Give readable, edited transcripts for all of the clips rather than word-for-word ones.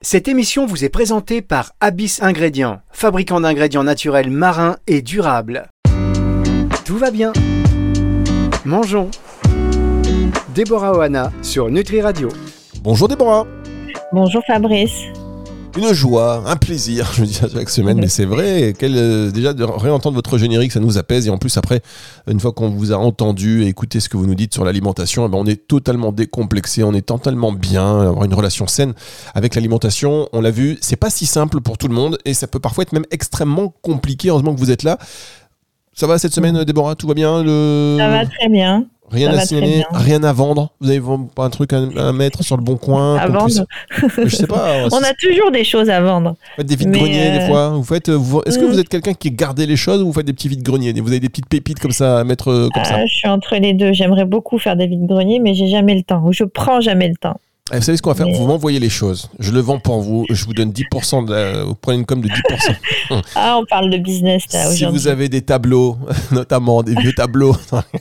Cette émission vous est présentée par Abyss Ingrédients, fabricant d'ingrédients naturels marins et durables. Tout va bien. Mangeons. Déborah Ohana sur Nutri Radio. Bonjour Déborah. Bonjour Fabrice. Une joie, un plaisir, je dis ça chaque semaine, mais c'est vrai, déjà de réentendre votre générique, ça nous apaise. Et en plus après, une fois qu'on vous a entendu et écouté ce que vous nous dites sur l'alimentation, on est totalement décomplexé, on est totalement bien, avoir une relation saine avec l'alimentation. On l'a vu, c'est pas si simple pour tout le monde et ça peut parfois être même extrêmement compliqué. Heureusement que vous êtes là. Ça va cette semaine Déborah, tout va bien? Ça va très bien. Rien à signaler, rien à vendre. Vous avez pas un truc à mettre sur le bon coin à vendre. Je sais pas. On a toujours des choses à vendre. Vous faites des vides-greniers des fois. Est-ce que vous êtes quelqu'un qui gardez les choses ou vous faites des petits vides-greniers? Vous avez des petites pépites comme ça à mettre comme ça? Je suis entre les deux. J'aimerais beaucoup faire des vides-greniers, mais j'ai jamais le temps. Ou je prends jamais le temps. Vous savez ce qu'on va faire? Vous m'envoyez les choses. Je le vends pour vous. Je vous donne 10%. Vous prenez une com de 10%. On parle de business là aujourd'hui. Si vous avez des tableaux, notamment des vieux tableaux.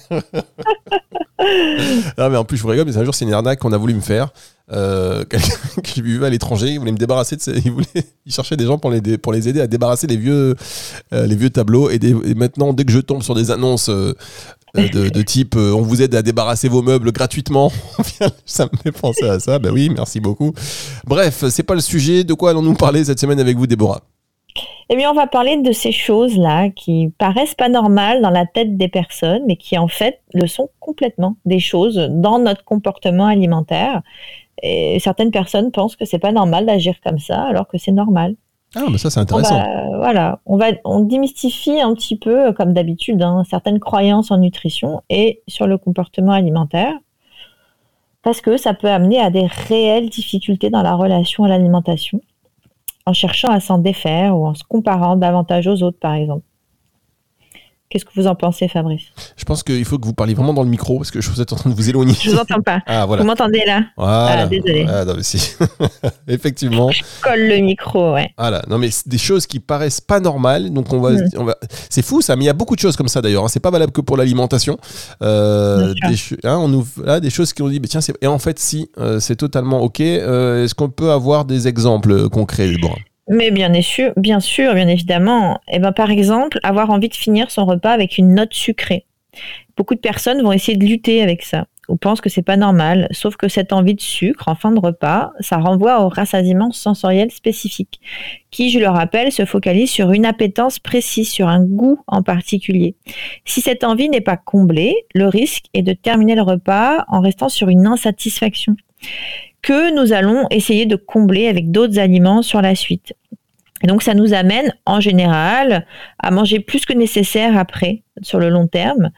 Non mais en plus je vous rigole, mais un jour c'est une arnaque qu'on a voulu me faire. Quelqu'un que j'ai vu à l'étranger, il voulait me débarrasser il cherchait des gens pour les aider à débarrasser les vieux tableaux et maintenant dès que je tombe sur des annonces de type on vous aide à débarrasser vos meubles gratuitement, ça me fait penser à ça. Ben oui, merci beaucoup. Bref, c'est pas le sujet. De quoi allons-nous parler cette semaine avec vous Déborah? Eh bien, on va parler de ces choses-là qui paraissent pas normales dans la tête des personnes, mais qui en fait le sont complètement, des choses dans notre comportement alimentaire. Et certaines personnes pensent que c'est pas normal d'agir comme ça, alors que c'est normal. Ah, mais ça c'est intéressant. On démystifie un petit peu, comme d'habitude, certaines croyances en nutrition et sur le comportement alimentaire, parce que ça peut amener à des réelles difficultés dans la relation à l'alimentation, en cherchant à s'en défaire ou en se comparant davantage aux autres, par exemple. Qu'est-ce que vous en pensez, Fabrice? Je pense qu'il faut que vous parliez vraiment dans le micro, parce que vous êtes en train de vous éloigner. Je vous entends pas. Ah, voilà. Vous m'entendez là? Voilà. Désolé. Ah, non, mais si. Effectivement. Je colle le micro, ouais. Voilà. Non, mais c'est des choses qui paraissent pas normales, donc on va... C'est fou ça, mais il y a beaucoup de choses comme ça d'ailleurs. C'est pas valable que pour l'alimentation. Des choses qui ont dit, tiens, et en fait, si, c'est totalement ok. Est-ce qu'on peut avoir des exemples concrets, Déborah? Mais bien évidemment. Par exemple, avoir envie de finir son repas avec une note sucrée. Beaucoup de personnes vont essayer de lutter avec ça ou pensent que c'est pas normal, sauf que cette envie de sucre en fin de repas, ça renvoie au rassasiement sensoriel spécifique, qui, je le rappelle, se focalise sur une appétence précise, sur un goût en particulier. Si cette envie n'est pas comblée, le risque est de terminer le repas en restant sur une insatisfaction que nous allons essayer de combler avec d'autres aliments sur la suite. Et donc, ça nous amène, en général, à manger plus que nécessaire après, sur le long terme,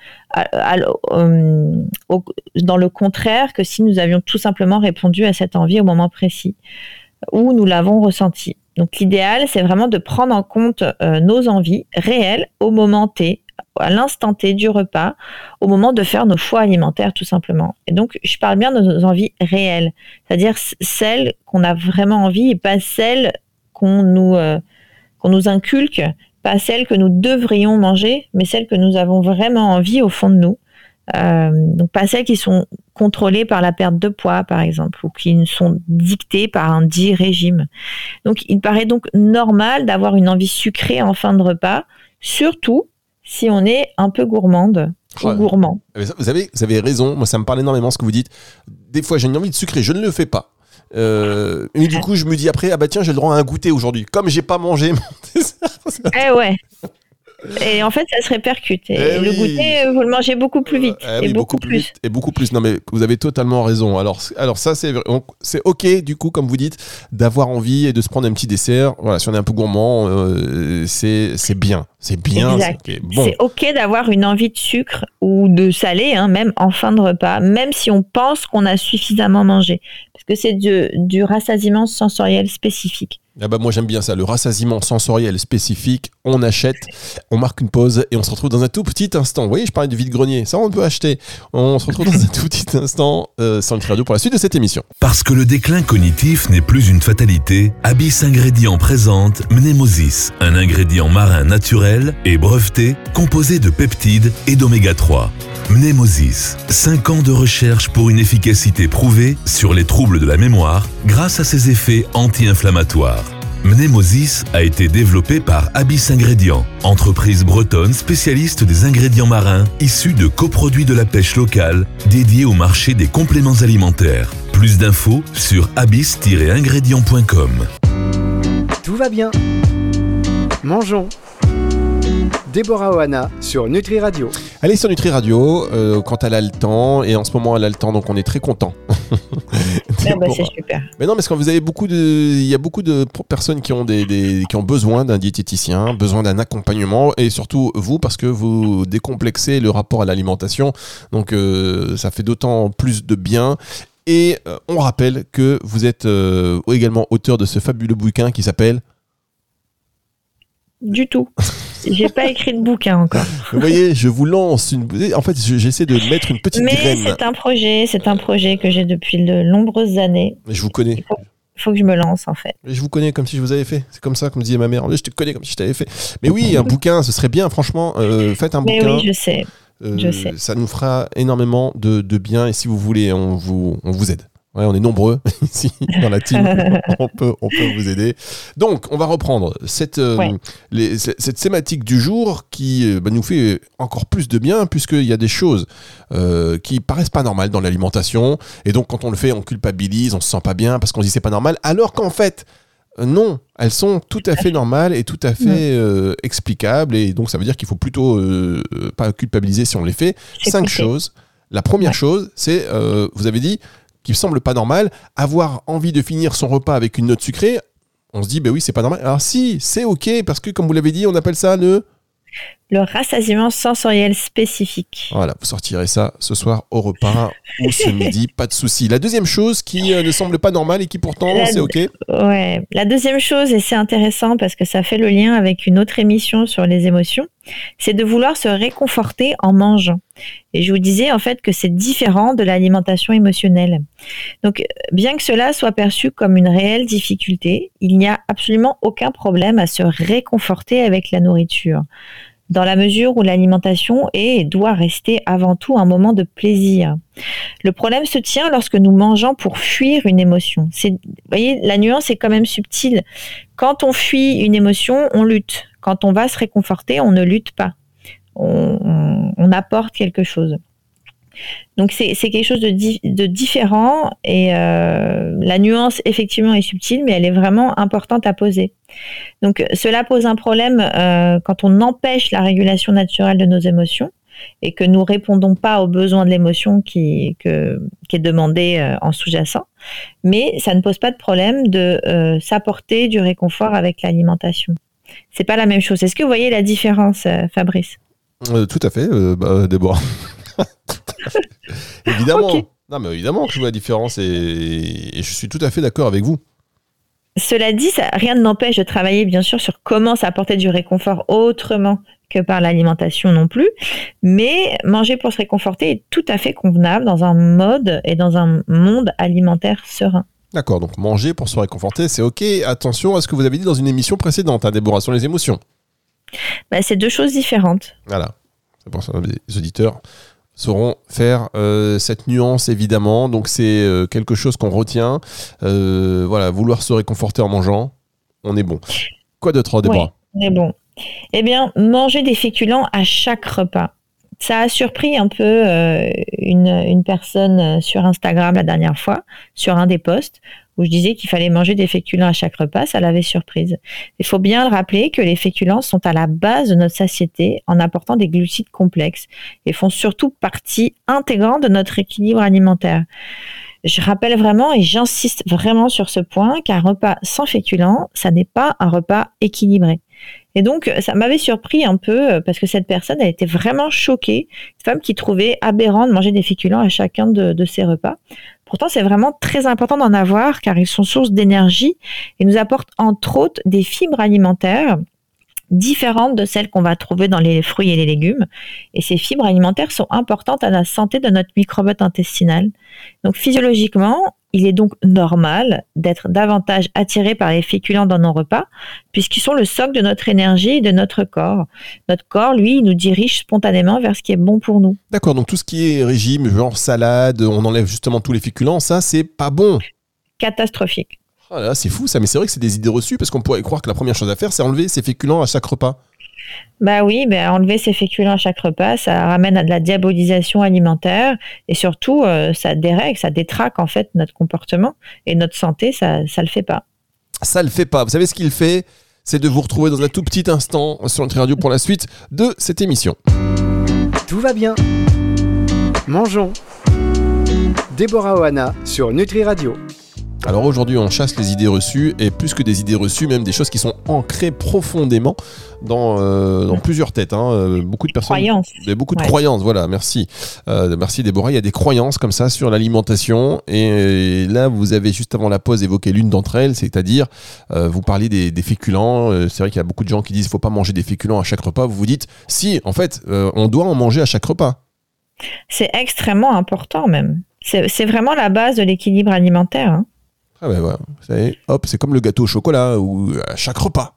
dans le contraire que si nous avions tout simplement répondu à cette envie au moment précis où nous l'avons ressenti. Donc, l'idéal, c'est vraiment de prendre en compte nos envies réelles au moment T, à l'instant T du repas, au moment de faire nos choix alimentaires tout simplement. Et donc, je parle bien de nos envies réelles, c'est-à-dire celles qu'on a vraiment envie et pas celles qu'on nous inculque, pas celles que nous devrions manger, mais celles que nous avons vraiment envie au fond de nous. Donc pas celles qui sont contrôlées par la perte de poids, par exemple, ou qui sont dictées par un dit régime. Donc, il paraît donc normal d'avoir une envie sucrée en fin de repas, surtout si on est un peu gourmande ou gourmand. Vous avez raison, moi ça me parle énormément ce que vous dites. Des fois j'ai une envie de sucrer, je ne le fais pas. Mais du coup je me dis après, tiens, j'ai le droit à un goûter aujourd'hui. Comme j'ai pas mangé mon dessert. Ouais. Et en fait, ça se répercute. Et le goûter, vous le mangez beaucoup plus vite. Beaucoup plus. Non, mais vous avez totalement raison. Alors ça, c'est ok, du coup, comme vous dites, d'avoir envie et de se prendre un petit dessert. Voilà, si on est un peu gourmand, c'est bien. C'est bien. Exact. C'est ok d'avoir une envie de sucre ou de salé, même en fin de repas, même si on pense qu'on a suffisamment mangé. Parce que c'est du rassasiement sensoriel spécifique. Moi j'aime bien ça, le rassasiement sensoriel spécifique. On achète, on marque une pause et on se retrouve dans un tout petit instant. Vous voyez, je parlais du vide-grenier, ça on peut acheter. On se retrouve dans un tout petit instant sur Nutri Radio pour la suite de cette émission. Parce que le déclin cognitif n'est plus une fatalité, Abyss Ingrédients présente Mnemosis, un ingrédient marin naturel et breveté composé de peptides et d'oméga 3. Mnemosis, 5 ans de recherche pour une efficacité prouvée sur les troubles de la mémoire grâce à ses effets anti-inflammatoires. Mnemosis a été développé par Abyss Ingrédients, entreprise bretonne spécialiste des ingrédients marins issus de coproduits de la pêche locale dédiés au marché des compléments alimentaires. Plus d'infos sur abyss-ingrédients.com. Tout va bien. Mangeons. Déborah Ohana sur Nutri Radio. Elle est sur Nutri Radio quand elle a le temps, et en ce moment elle a le temps, donc on est très content. C'est super. Mais non, parce que vous avez il y a beaucoup de personnes qui ont qui ont besoin d'un diététicien, besoin d'un accompagnement, et surtout vous, parce que vous décomplexez le rapport à l'alimentation, donc ça fait d'autant plus de bien. Et on rappelle que vous êtes également auteur de ce fabuleux bouquin qui s'appelle... Du tout. J'ai pas écrit de bouquin encore. Vous voyez, je vous lance En fait, j'essaie de mettre une petite graine. Mais c'est un projet que j'ai depuis de nombreuses années. Je vous connais. Il faut que je me lance, en fait. Je vous connais comme si je vous avais fait. C'est comme ça, comme disait ma mère. Je te connais comme si je t'avais fait. Mais oui, un bouquin, ce serait bien, franchement. Faites un bouquin. Oui, je sais. Ça nous fera énormément de bien. Et si vous voulez, on vous aide. Ouais, on est nombreux ici dans la team, on peut vous aider. Donc, on va reprendre cette thématique du jour qui nous fait encore plus de bien, puisqu'il y a des choses qui paraissent pas normales dans l'alimentation, et donc quand on le fait, on culpabilise, on se sent pas bien parce qu'on se dit c'est pas normal, alors qu'en fait, non, elles sont tout à fait normales et tout à fait explicables, et donc ça veut dire qu'il faut plutôt pas culpabiliser si on les fait. 5 choses. La première chose, c'est, vous avez dit, qui me semble pas normal, avoir envie de finir son repas avec une note sucrée, on se dit, oui, c'est pas normal. Alors si, c'est ok, parce que comme vous l'avez dit, on appelle ça le rassasiement sensoriel spécifique. Voilà, vous sortirez ça ce soir au repas ou ce midi, pas de souci. La deuxième chose qui ne semble pas normale et qui pourtant c'est ok. Ouais, la deuxième chose, et c'est intéressant parce que ça fait le lien avec une autre émission sur les émotions, c'est de vouloir se réconforter en mangeant. Et je vous disais en fait que c'est différent de l'alimentation émotionnelle. Donc, bien que cela soit perçu comme une réelle difficulté, il n'y a absolument aucun problème à se réconforter avec la nourriture, dans la mesure où l'alimentation est et doit rester avant tout un moment de plaisir. Le problème se tient lorsque nous mangeons pour fuir une émotion. Vous voyez, la nuance est quand même subtile. Quand on fuit une émotion, on lutte. Quand on va se réconforter, on ne lutte pas. On apporte quelque chose. Donc c'est quelque chose de différent, et la nuance effectivement est subtile, mais elle est vraiment importante à poser. Donc cela pose un problème quand on empêche la régulation naturelle de nos émotions et que nous répondons pas aux besoins de l'émotion qui est demandé en sous-jacent, mais ça ne pose pas de problème de s'apporter du réconfort avec l'alimentation. C'est pas la même chose. Est-ce que vous voyez la différence, Fabrice ? Tout à fait, Déborah. Évidemment. Okay. Non, mais évidemment que je vois la différence, et je suis tout à fait d'accord avec vous. Cela dit, rien ne n'empêche de travailler bien sûr sur comment s'apporter du réconfort autrement que par l'alimentation non plus, mais manger pour se réconforter est tout à fait convenable dans un mode et dans un monde alimentaire serein. D'accord, donc manger pour se réconforter, c'est ok. Attention à ce que vous avez dit dans une émission précédente, Déborah, sur les émotions. C'est 2 choses différentes. Voilà, c'est pour ça que les auditeurs sauront faire cette nuance, évidemment. Donc c'est quelque chose qu'on retient. Voilà, vouloir se réconforter en mangeant, on est bon. Quoi d'autre, Déborah ? Oui, on est bon. Eh bien, manger des féculents à chaque repas. Ça a surpris un peu une personne sur Instagram la dernière fois, sur un des posts, où je disais qu'il fallait manger des féculents à chaque repas. Ça l'avait surprise. Il faut bien le rappeler que les féculents sont à la base de notre satiété en apportant des glucides complexes et font surtout partie intégrante de notre équilibre alimentaire. Je rappelle vraiment et j'insiste vraiment sur ce point qu'un repas sans féculents, ça n'est pas un repas équilibré. Et donc, ça m'avait surpris un peu parce que cette personne, elle était vraiment choquée. Une femme qui trouvait aberrant de manger des féculents à chacun de ses repas. Pourtant, c'est vraiment très important d'en avoir car ils sont source d'énergie et nous apportent entre autres des fibres alimentaires différentes de celles qu'on va trouver dans les fruits et les légumes. Et ces fibres alimentaires sont importantes à la santé de notre microbiote intestinal. Donc, physiologiquement, Il est donc normal d'être davantage attiré par les féculents dans nos repas, puisqu'ils sont le socle de notre énergie et de notre corps. Notre corps, lui, il nous dirige spontanément vers ce qui est bon pour nous. D'accord, donc tout ce qui est régime, genre salade, on enlève justement tous les féculents, ça, c'est pas bon. Catastrophique. Oh là là, c'est fou ça, mais c'est vrai que c'est des idées reçues, parce qu'on pourrait croire que la première chose à faire, c'est enlever ces féculents à chaque repas. Bah oui, enlever ces féculents à chaque repas, ça ramène à de la diabolisation alimentaire et surtout, ça dérègle, ça détraque en fait notre comportement et notre santé, ça le fait pas. Ça le fait pas. Vous savez ce qu'il fait ? C'est de vous retrouver dans un tout petit instant sur Nutri Radio pour la suite de cette émission. Tout va bien. Mangeons. Déborah Ohana sur Nutri Radio. Alors aujourd'hui, on chasse les idées reçues, et plus que des idées reçues, même des choses qui sont ancrées profondément dans plusieurs têtes. Beaucoup de personnes, beaucoup de croyances. Voilà, merci, merci Déborah. Il y a des croyances comme ça sur l'alimentation, et là, vous avez juste avant la pause évoqué l'une d'entre elles, c'est-à-dire vous parliez des féculents. C'est vrai qu'il y a beaucoup de gens qui disent faut pas manger des féculents à chaque repas. Vous vous dites si, en fait, on doit en manger à chaque repas. C'est extrêmement important même. C'est vraiment la base de l'équilibre alimentaire. Hein. Ah ben voilà, vous savez, hop, c'est comme le gâteau au chocolat ou à chaque repas.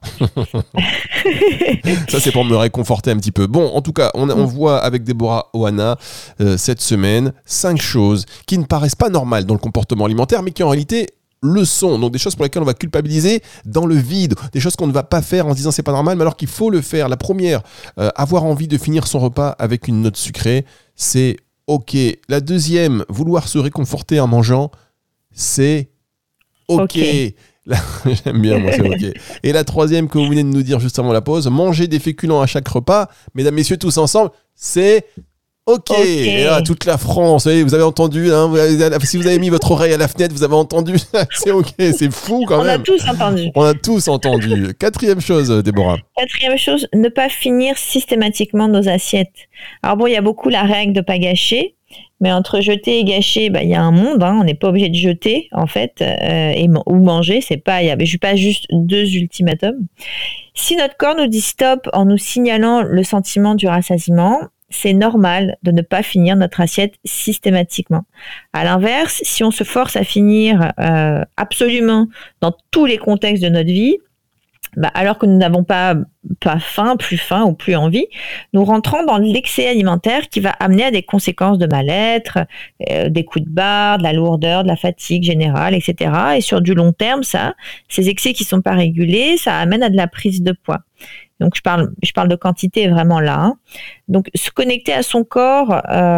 Ça, c'est pour me réconforter un petit peu. Bon, en tout cas, on voit avec Déborah Ohana cette semaine 5 choses qui ne paraissent pas normales dans le comportement alimentaire, mais qui en réalité le sont. Donc des choses pour lesquelles on va culpabiliser dans le vide, des choses qu'on ne va pas faire en se disant c'est pas normal, mais alors qu'il faut le faire. La première, avoir envie de finir son repas avec une note sucrée, c'est ok. La deuxième, vouloir se réconforter en mangeant, c'est ok. Là, j'aime bien, moi, c'est ok. Et la troisième que vous venez de nous dire juste avant la pause, manger des féculents à chaque repas, mesdames, messieurs, tous ensemble, c'est ok. Et là, toute la France, vous avez entendu, hein, si vous avez mis votre oreille à la fenêtre, vous avez entendu, c'est ok, c'est fou quand même. On a tous entendu. On a tous entendu. Quatrième chose, Déborah. Quatrième chose, ne pas finir systématiquement nos assiettes. Alors bon, il y a beaucoup la règle de pas gâcher. Mais entre jeter et gâcher, il y a un monde. Hein, on n'est pas obligé de jeter, en fait, ou manger. Je n'ai pas juste 2 ultimatums. Si notre corps nous dit stop en nous signalant le sentiment du rassasiement, c'est normal de ne pas finir notre assiette systématiquement. À l'inverse, si on se force à finir absolument dans tous les contextes de notre vie, alors que nous n'avons pas faim, plus faim ou plus envie, nous rentrons dans l'excès alimentaire qui va amener à des conséquences de mal-être, des coups de barre, de la lourdeur, de la fatigue générale, etc. Et sur du long terme, ces excès qui sont pas régulés, ça amène à de la prise de poids. Donc je parle de quantité vraiment là. Hein. Donc se connecter à son corps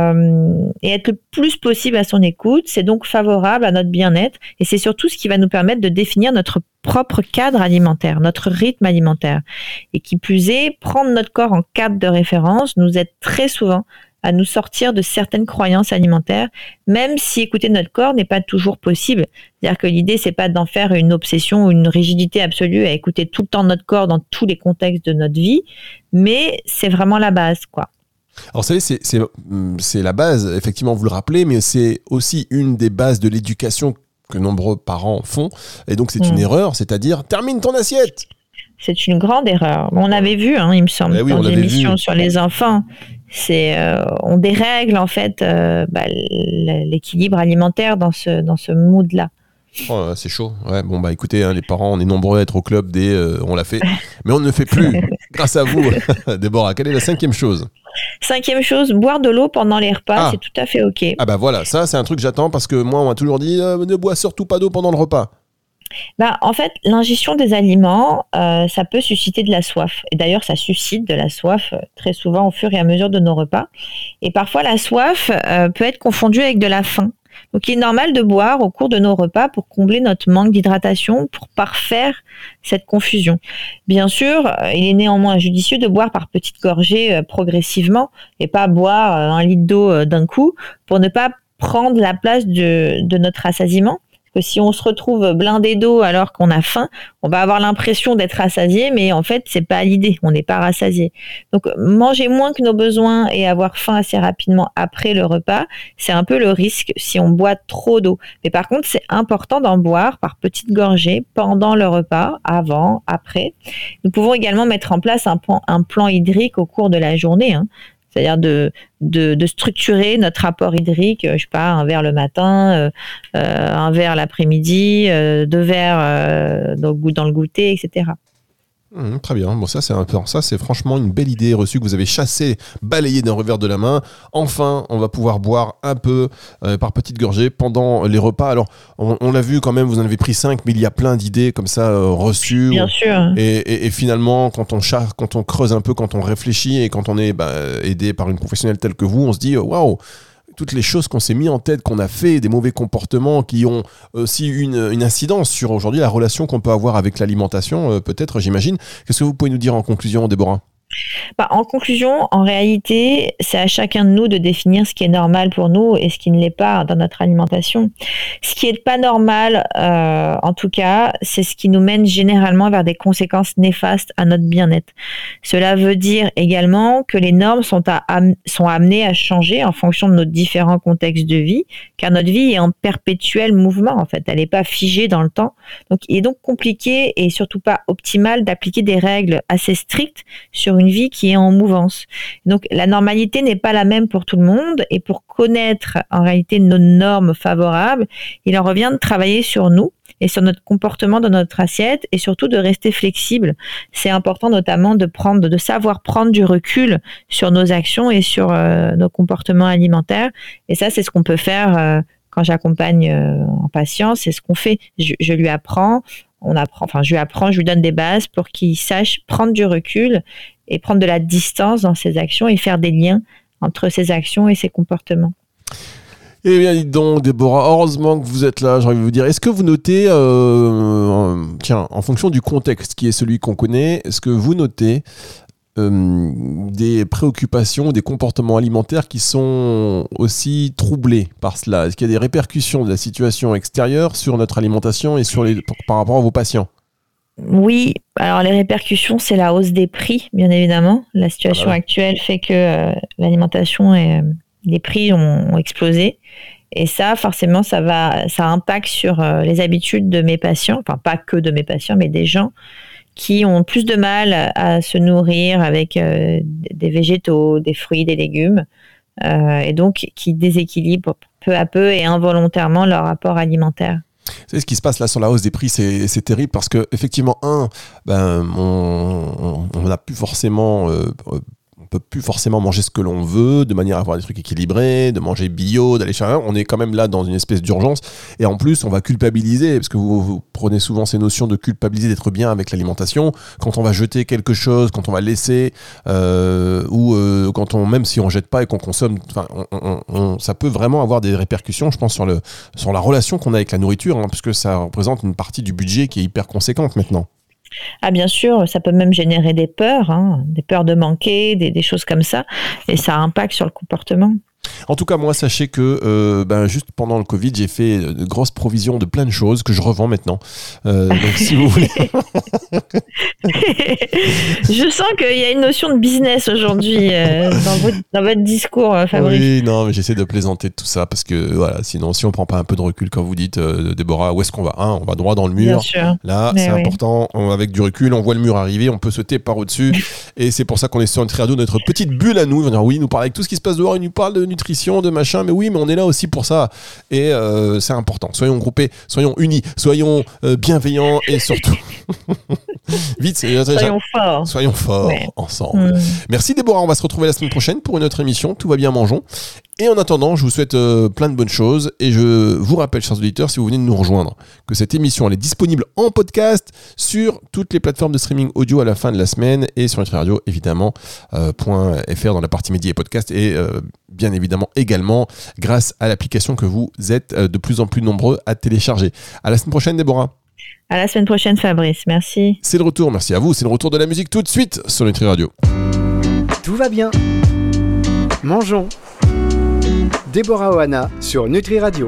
et être le plus possible à son écoute, c'est donc favorable à notre bien-être et c'est surtout ce qui va nous permettre de définir notre propre cadre alimentaire, notre rythme alimentaire. Et qui plus est, prendre notre corps en cadre de référence nous aide très souvent à nous sortir de certaines croyances alimentaires, même si écouter notre corps n'est pas toujours possible. C'est-à-dire que l'idée, c'est pas d'en faire une obsession ou une rigidité absolue à écouter tout le temps notre corps dans tous les contextes de notre vie, mais c'est vraiment la base, quoi. Alors vous savez, c'est la base, effectivement, vous le rappelez, mais c'est aussi une des bases de l'éducation que nombreux parents font, et donc c'est une erreur, c'est-à-dire « termine ton assiette !» C'est une grande erreur. On avait vu, il me semble, dans l'émission sur les enfants. On dérègle en fait l'équilibre alimentaire dans ce mood-là. Oh, c'est chaud. Ouais, bon écoutez, les parents, on est nombreux à être au club on l'a fait, mais on ne le fait plus. Grâce à vous, Déborah. Quelle est la 5e chose ? 5e chose, boire de l'eau pendant les repas, c'est tout à fait ok. Ah voilà, ça c'est un truc que j'attends parce que moi on m'a toujours dit ne bois surtout pas d'eau pendant le repas. En fait, l'ingestion des aliments, ça peut susciter de la soif. Et d'ailleurs, ça suscite de la soif très souvent au fur et à mesure de nos repas. Et parfois, la soif peut être confondue avec de la faim. Donc, il est normal de boire au cours de nos repas pour combler notre manque d'hydratation, pour parfaire cette confusion. Bien sûr, il est néanmoins judicieux de boire par petites gorgées progressivement et pas boire 1 litre d'eau d'un coup pour ne pas prendre la place de notre rassasiement. Que si on se retrouve blindé d'eau alors qu'on a faim, on va avoir l'impression d'être rassasié, mais en fait, c'est pas l'idée, on n'est pas rassasié. Donc, manger moins que nos besoins et avoir faim assez rapidement après le repas, c'est un peu le risque si on boit trop d'eau. Mais par contre, c'est important d'en boire par petites gorgées pendant le repas, avant, après. Nous pouvons également mettre en place un plan hydrique au cours de la journée, C'est-à-dire de structurer notre rapport hydrique, je sais pas, un verre le matin, un verre l'après-midi, 2 verres dans le goûter, etc. Très bien. Bon, ça c'est franchement une belle idée reçue que vous avez chassée, balayée d'un revers de la main. Enfin, on va pouvoir boire un peu par petites gorgées pendant les repas. Alors, on l'a vu quand même, vous en avez pris 5, mais il y a plein d'idées comme ça reçues. Bien sûr. Et finalement, quand on creuse un peu, quand on réfléchit et quand on est aidé par une professionnelle telle que vous, on se dit waouh, toutes les choses qu'on s'est mis en tête, qu'on a fait, des mauvais comportements qui ont aussi une incidence sur aujourd'hui la relation qu'on peut avoir avec l'alimentation, peut-être, j'imagine. Qu'est-ce que vous pouvez nous dire en conclusion, Déborah ? En conclusion, en réalité, c'est à chacun de nous de définir ce qui est normal pour nous et ce qui ne l'est pas dans notre alimentation. Ce qui n'est pas normal, en tout cas, c'est ce qui nous mène généralement vers des conséquences néfastes à notre bien-être. Cela veut dire également que les normes sont amenées à changer en fonction de nos différents contextes de vie, car notre vie est en perpétuel mouvement, en fait. Elle n'est pas figée dans le temps. Donc, il est donc compliqué et surtout pas optimal d'appliquer des règles assez strictes sur une vie qui est en mouvance. Donc la normalité n'est pas la même pour tout le monde et pour connaître en réalité nos normes favorables, il en revient de travailler sur nous et sur notre comportement dans notre assiette et surtout de rester flexible. C'est important notamment de savoir prendre du recul sur nos actions et sur nos comportements alimentaires et ça c'est ce qu'on peut faire quand j'accompagne en patient, c'est ce qu'on fait. Je lui apprends, je lui donne des bases pour qu'il sache prendre du recul et prendre de la distance dans ses actions et faire des liens entre ses actions et ses comportements. Eh bien, dites donc, Déborah, heureusement que vous êtes là, j'ai envie de vous dire. Est-ce que vous notez, en fonction du contexte qui est celui qu'on connaît, est-ce que vous notez des préoccupations, des comportements alimentaires qui sont aussi troublés par cela ? Est-ce qu'il y a des répercussions de la situation extérieure sur notre alimentation et par rapport à vos patients ? Oui, alors les répercussions, c'est la hausse des prix, bien évidemment. La situation actuelle fait que l'alimentation et les prix ont explosé. Et ça, forcément, ça impacte sur les habitudes de mes patients, enfin pas que de mes patients, mais des gens qui ont plus de mal à se nourrir avec des végétaux, des fruits, des légumes, et donc qui déséquilibrent peu à peu et involontairement leur rapport alimentaire. Vous savez, ce qui se passe là sur la hausse des prix, c'est terrible parce que effectivement, on n'a plus forcément... on peut plus forcément manger ce que l'on veut, de manière à avoir des trucs équilibrés, de manger bio, d'aller chercher. On est quand même là dans une espèce d'urgence. Et en plus, on va culpabiliser, parce que vous prenez souvent ces notions de culpabiliser, d'être bien avec l'alimentation. Quand on va jeter quelque chose, quand on va laisser, même si on jette pas et qu'on consomme, ça peut vraiment avoir des répercussions, je pense, sur la relation qu'on a avec la nourriture, puisque ça représente une partie du budget qui est hyper conséquente maintenant. Ah bien sûr, ça peut même générer des peurs de manquer, des choses comme ça, et ça impacte sur le comportement. En tout cas, moi, sachez que juste pendant le Covid, j'ai fait de grosses provisions de plein de choses que je revends maintenant. Donc, si vous voulez... Je sens qu'il y a une notion de business aujourd'hui dans votre discours, Fabrice. Oui, non, mais j'essaie de plaisanter de tout ça parce que, voilà, sinon, si on prend pas un peu de recul, quand vous dites, Déborah, où est-ce qu'on va ? On va droit dans le mur. Bien sûr. Là, mais c'est important. Avec du recul, on voit le mur arriver, on peut sauter par au-dessus. Et c'est pour ça qu'on est sur Nutri Radio, notre petite bulle à nous. Ils vont dire, oui, il nous parle avec tout ce qui se passe dehors, il nous parle de nutrition, de machin, mais oui, mais on est là aussi pour ça. Et c'est important. Soyons groupés, soyons unis, soyons bienveillants et surtout... Vite, soyons forts ensemble. Merci Déborah, on va se retrouver la semaine prochaine pour une autre émission. Tout va bien, mangeons. Et en attendant, je vous souhaite plein de bonnes choses et je vous rappelle, chers auditeurs, si vous venez de nous rejoindre, que cette émission elle est disponible en podcast sur toutes les plateformes de streaming audio à la fin de la semaine et sur Nutri Radio évidemment .fr dans la partie médias et podcast et bien évidemment également grâce à l'application que vous êtes de plus en plus nombreux à télécharger. À la semaine prochaine, Déborah. À la semaine prochaine, Fabrice. Merci. C'est le retour, merci à vous. C'est le retour de la musique tout de suite sur Nutri Radio. Tout va bien. Mangeons. Déborah Ohana sur Nutri Radio.